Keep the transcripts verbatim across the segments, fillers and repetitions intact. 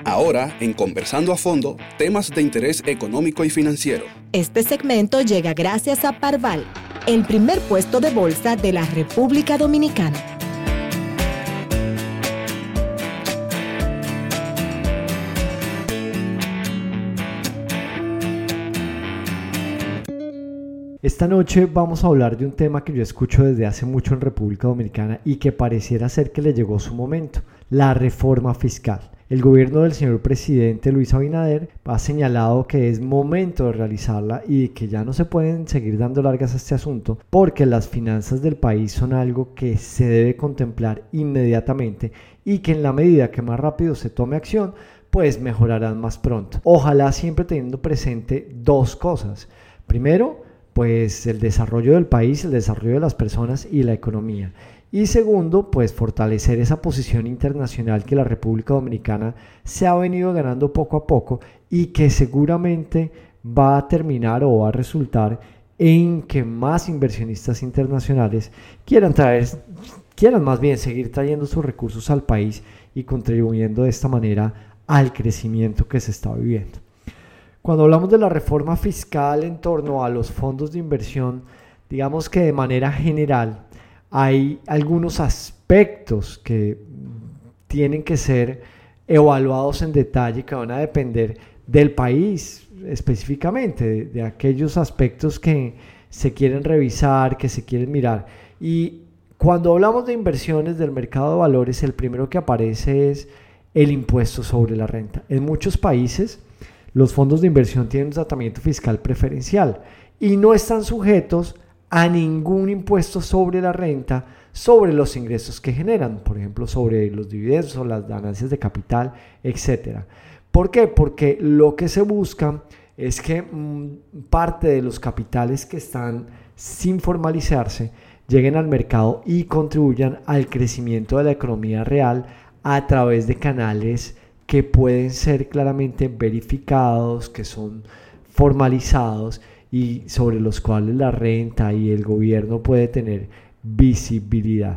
Ahora, en Conversando a Fondo, temas de interés económico y financiero. Este segmento llega gracias a Parval, el primer puesto de bolsa de la República Dominicana. Esta noche vamos a hablar de un tema que yo escucho desde hace mucho en República Dominicana y que pareciera ser que le llegó su momento, la reforma fiscal. El gobierno del señor presidente Luis Abinader ha señalado que es momento de realizarla y que ya no se pueden seguir dando largas a este asunto porque las finanzas del país son algo que se debe contemplar inmediatamente y que en la medida que más rápido se tome acción, pues mejorarán más pronto. Ojalá siempre teniendo presente dos cosas. Primero, pues el desarrollo del país, el desarrollo de las personas y la economía. Y segundo, pues fortalecer esa posición internacional que la República Dominicana se ha venido ganando poco a poco y que seguramente va a terminar o va a resultar en que más inversionistas internacionales quieran traer, quieran más bien seguir trayendo sus recursos al país y contribuyendo de esta manera al crecimiento que se está viviendo. Cuando hablamos de la reforma fiscal en torno a los fondos de inversión, digamos que de manera general hay algunos aspectos que tienen que ser evaluados en detalle, que van a depender del país específicamente, de, de aquellos aspectos que se quieren revisar, que se quieren mirar. Y cuando hablamos de inversiones del mercado de valores, el primero que aparece es el impuesto sobre la renta. En muchos países, los fondos de inversión tienen un tratamiento fiscal preferencial y no están sujetos a ningún impuesto sobre la renta, sobre los ingresos que generan, por ejemplo, sobre los dividendos o las ganancias de capital, etcétera. ¿Por qué? Porque lo que se busca es que mmm, parte de los capitales que están sin formalizarse lleguen al mercado y contribuyan al crecimiento de la economía real a través de canales que pueden ser claramente verificados, que son formalizados y sobre los cuales la renta y el gobierno puede tener visibilidad.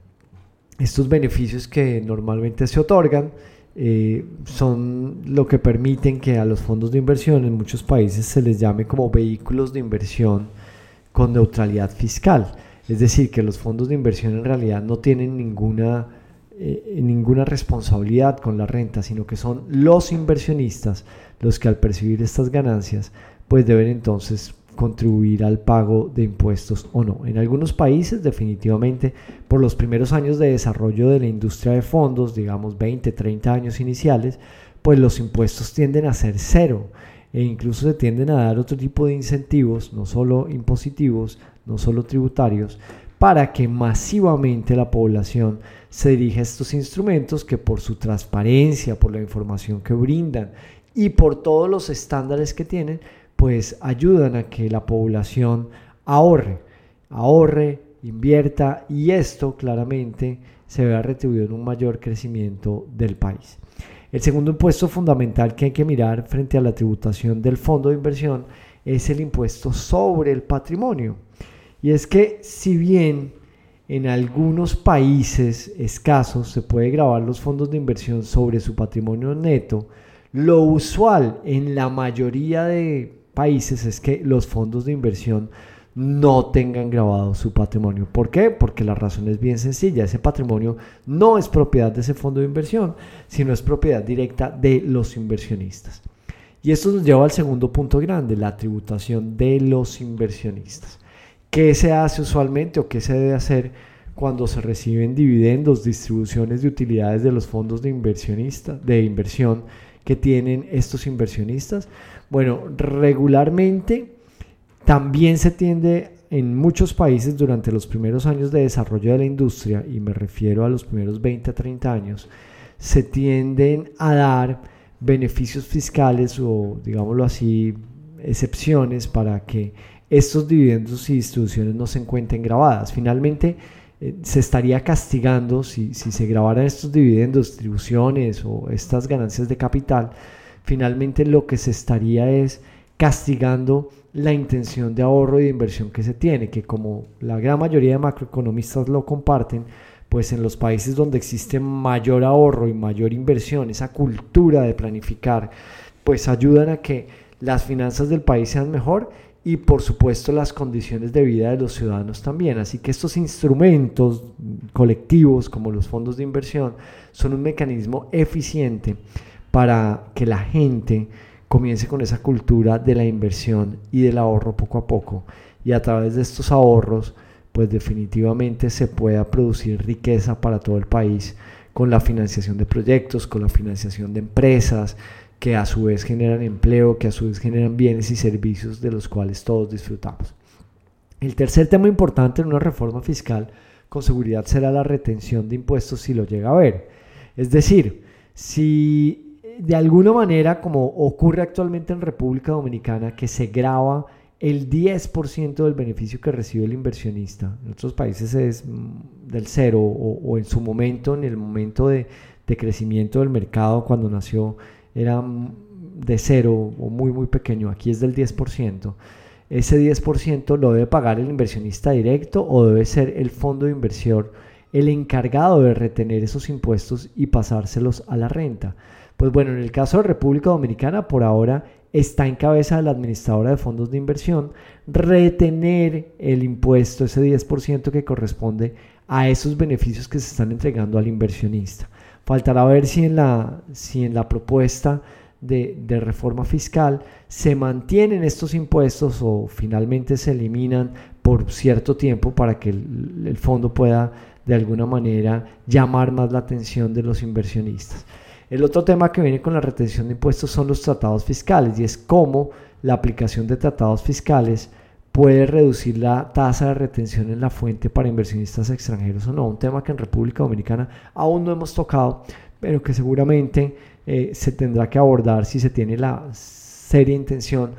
Estos beneficios que normalmente se otorgan eh, son lo que permiten que a los fondos de inversión en muchos países se les llame como vehículos de inversión con neutralidad fiscal. Es decir, que los fondos de inversión en realidad no tienen ninguna Eh, ninguna responsabilidad con la renta, sino que son los inversionistas los que al percibir estas ganancias pues deben entonces contribuir al pago de impuestos o no. En algunos países definitivamente por los primeros años de desarrollo de la industria de fondos, digamos veinte, treinta años iniciales, pues los impuestos tienden a ser cero e incluso se tienden a dar otro tipo de incentivos, no solo impositivos, no solo tributarios, para que masivamente la población se dirija a estos instrumentos que por su transparencia, por la información que brindan y por todos los estándares que tienen, pues ayudan a que la población ahorre, ahorre, invierta y esto claramente se vea retribuido en un mayor crecimiento del país. El segundo impuesto fundamental que hay que mirar frente a la tributación del fondo de inversión es el impuesto sobre el patrimonio. Y es que si bien en algunos países escasos se puede gravar los fondos de inversión sobre su patrimonio neto, lo usual en la mayoría de países es que los fondos de inversión no tengan grabado su patrimonio. ¿Por qué? Porque la razón es bien sencilla. Ese patrimonio no es propiedad de ese fondo de inversión, sino es propiedad directa de los inversionistas. Y esto nos lleva al segundo punto grande, la tributación de los inversionistas. ¿Qué se hace usualmente o qué se debe hacer cuando se reciben dividendos, distribuciones de utilidades de los fondos de inversionistas, de inversión que tienen estos inversionistas? Bueno, regularmente también se tiende en muchos países durante los primeros años de desarrollo de la industria, y me refiero a los primeros veinte a treinta años, se tienden a dar beneficios fiscales o, digámoslo así, excepciones para que estos dividendos y distribuciones no se encuentren grabadas. Finalmente, eh, se estaría castigando si, si se grabaran estos dividendos, distribuciones o estas ganancias de capital. Finalmente, lo que se estaría es castigando la intención de ahorro y de inversión que se tiene, que como la gran mayoría de macroeconomistas lo comparten, pues en los países donde existe mayor ahorro y mayor inversión, esa cultura de planificar, pues ayudan a que las finanzas del país sean mejor y por supuesto las condiciones de vida de los ciudadanos también. Así que estos instrumentos colectivos como los fondos de inversión son un mecanismo eficiente para que la gente comience con esa cultura de la inversión y del ahorro poco a poco, y a través de estos ahorros pues definitivamente se pueda producir riqueza para todo el país con la financiación de proyectos, con la financiación de empresas que a su vez generan empleo, que a su vez generan bienes y servicios de los cuales todos disfrutamos. El tercer tema importante en una reforma fiscal con seguridad será la retención de impuestos si lo llega a haber. Es decir, si de alguna manera, como ocurre actualmente en República Dominicana, que se grava el diez por ciento del beneficio que recibe el inversionista, en otros países es del cero o, o en su momento, en el momento de, de crecimiento del mercado cuando nació, era de cero o muy muy pequeño, aquí es del diez por ciento. Ese diez por ciento lo debe pagar el inversionista directo o debe ser el fondo de inversión el encargado de retener esos impuestos y pasárselos a la renta. Pues bueno, en el caso de República Dominicana, por ahora está en cabeza de la administradora de fondos de inversión retener el impuesto, ese diez por ciento que corresponde a esos beneficios que se están entregando al inversionista. Faltará ver si en la, si en la propuesta de, de reforma fiscal se mantienen estos impuestos o finalmente se eliminan por cierto tiempo para que el, el fondo pueda de alguna manera llamar más la atención de los inversionistas. El otro tema que viene con la retención de impuestos son los tratados fiscales y es cómo la aplicación de tratados fiscales puede reducir la tasa de retención en la fuente para inversionistas extranjeros o no, un tema que en República Dominicana aún no hemos tocado, pero que seguramente eh, se tendrá que abordar si se tiene la seria intención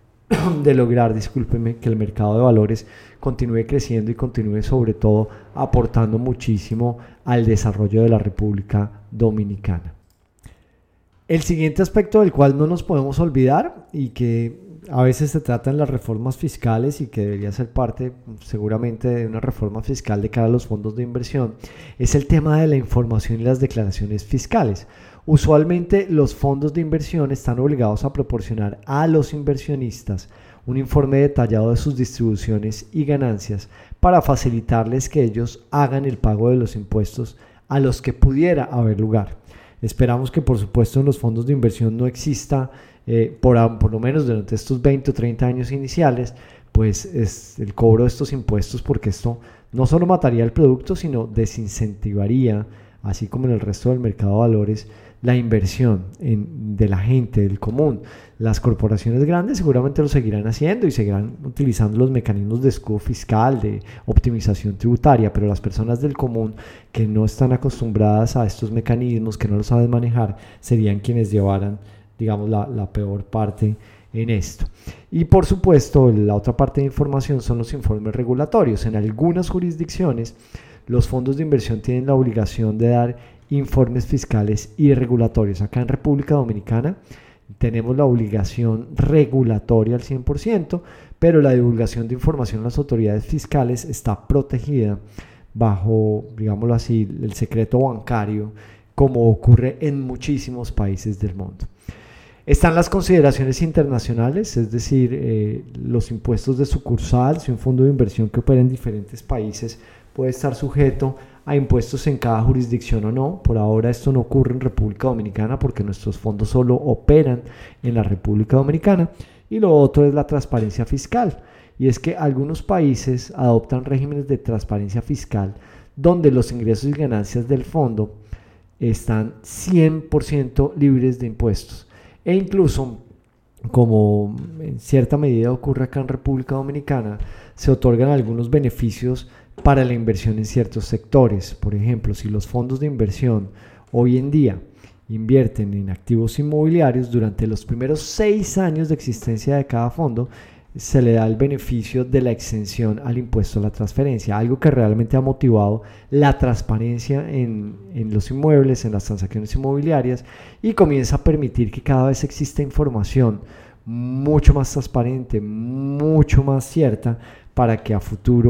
de lograr, discúlpenme, que el mercado de valores continúe creciendo y continúe sobre todo aportando muchísimo al desarrollo de la República Dominicana. El siguiente aspecto del cual no nos podemos olvidar y que a veces se trata en las reformas fiscales y que debería ser parte seguramente de una reforma fiscal de cara a los fondos de inversión es el tema de la información y las declaraciones fiscales. Usualmente los fondos de inversión están obligados a proporcionar a los inversionistas un informe detallado de sus distribuciones y ganancias para facilitarles que ellos hagan el pago de los impuestos a los que pudiera haber lugar. Esperamos que por supuesto en los fondos de inversión no exista, eh, por, por lo menos durante estos veinte o treinta años iniciales, pues es el cobro de estos impuestos, porque esto no solo mataría el producto, sino desincentivaría, así como en el resto del mercado de valores, la inversión en, de la gente, del común. Las corporaciones grandes seguramente lo seguirán haciendo y seguirán utilizando los mecanismos de escudo fiscal, de optimización tributaria, pero las personas del común que no están acostumbradas a estos mecanismos, que no los saben manejar, serían quienes llevaran, digamos, la, la peor parte en esto. Y por supuesto, la otra parte de información son los informes regulatorios. En algunas jurisdicciones, los fondos de inversión tienen la obligación de dar informes fiscales y regulatorios. Acá en República Dominicana tenemos la obligación regulatoria al cien por ciento, pero la divulgación de información a las autoridades fiscales está protegida bajo, digámoslo así, el secreto bancario, como ocurre en muchísimos países del mundo. Están las consideraciones internacionales, es decir, eh, los impuestos de sucursal. Si un fondo de inversión que opera en diferentes países puede estar sujeto a impuestos en cada jurisdicción o no. Por ahora esto no ocurre en República Dominicana porque nuestros fondos solo operan en la República Dominicana. Y lo otro es la transparencia fiscal, y es que algunos países adoptan regímenes de transparencia fiscal donde los ingresos y ganancias del fondo están cien por ciento libres de impuestos, e incluso, como en cierta medida ocurre acá en República Dominicana, se otorgan algunos beneficios para la inversión en ciertos sectores. Por ejemplo, si los fondos de inversión hoy en día invierten en activos inmobiliarios, durante los primeros seis años de existencia de cada fondo se le da el beneficio de la exención al impuesto a la transferencia, algo que realmente ha motivado la transparencia en, en los inmuebles, en las transacciones inmobiliarias, y comienza a permitir que cada vez exista información mucho más transparente, mucho más cierta, para que a futuro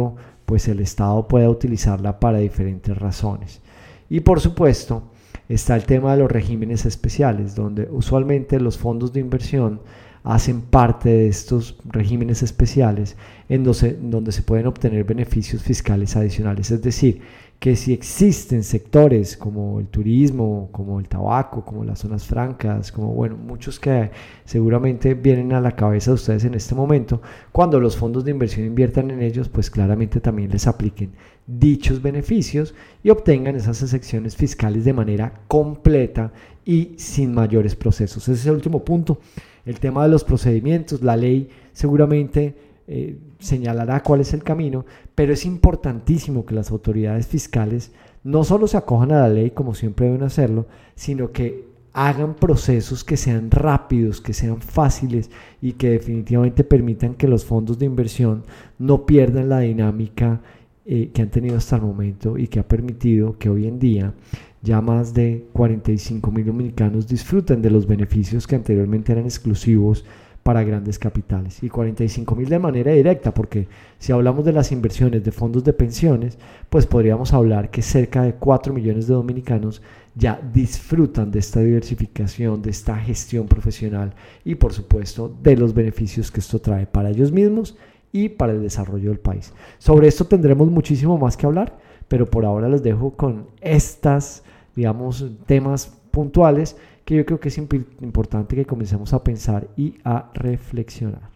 pues el Estado pueda utilizarla para diferentes razones. Y por supuesto está el tema de los regímenes especiales, donde usualmente los fondos de inversión hacen parte de estos regímenes especiales en donde, donde se pueden obtener beneficios fiscales adicionales. Es decir, que si existen sectores como el turismo, como el tabaco, como las zonas francas, como bueno, muchos que seguramente vienen a la cabeza de ustedes en este momento, cuando los fondos de inversión inviertan en ellos, pues claramente también les apliquen dichos beneficios y obtengan esas excepciones fiscales de manera completa y sin mayores procesos. Ese es el último punto. El tema de los procedimientos, la ley seguramente eh, señalará cuál es el camino, pero es importantísimo que las autoridades fiscales no solo se acojan a la ley como siempre deben hacerlo, sino que hagan procesos que sean rápidos, que sean fáciles y que definitivamente permitan que los fondos de inversión no pierdan la dinámica eh, que han tenido hasta el momento y que ha permitido que hoy en día ya más de cuarenta y cinco mil dominicanos disfruten de los beneficios que anteriormente eran exclusivos para grandes capitales, y cuarenta y cinco mil de manera directa, porque si hablamos de las inversiones de fondos de pensiones, pues podríamos hablar que cerca de cuatro millones de dominicanos ya disfrutan de esta diversificación, de esta gestión profesional y por supuesto de los beneficios que esto trae para ellos mismos y para el desarrollo del país. Sobre esto tendremos muchísimo más que hablar, pero por ahora los dejo con estas, digamos, temas puntuales que yo creo que es imp- importante que comencemos a pensar y a reflexionar.